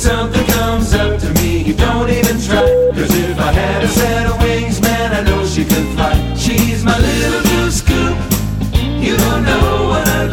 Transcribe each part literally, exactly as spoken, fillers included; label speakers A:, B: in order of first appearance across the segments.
A: something comes up to me, don't even try. Cause if I had a set of wings, man, I know she could fly. She's my little blue scoop. You don't know what I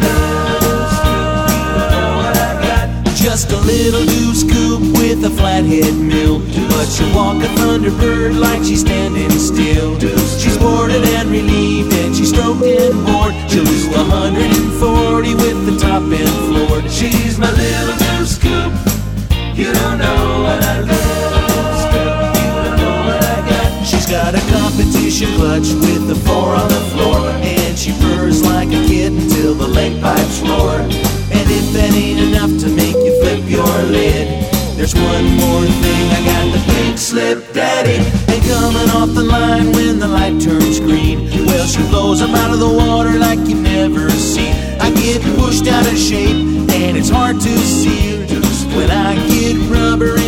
A: got. Just a little blue scoop with a flathead mill, but she'll walk a thunderbird like she's standing still. She's boarded and relieved and she's stroked and bored. She'll do one hundred forty with the top and floor. She's my little blue scoop. You don't know what I love. You don't know what I got. She's got a competition clutch with the four on the floor, and she purrs like a kitten till the leg pipes roar. And if that ain't enough to make you flip your lid, there's one more thing. I got the pink slip daddy, and coming off the line when the light turns green, well, she blows up out of the water like you've never seen. I get pushed out of shape and it's hard to see when I get rubber